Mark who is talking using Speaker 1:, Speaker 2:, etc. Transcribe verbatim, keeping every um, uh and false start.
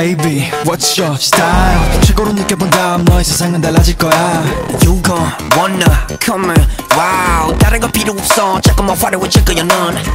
Speaker 1: Baby, what's your style? 최고로 느껴본 다음 너의 세상은 달라질 거야.
Speaker 2: You gon' wanna come on, wow. 다른 거 필요 없어, 자꾸만 화려해질 거야 넌.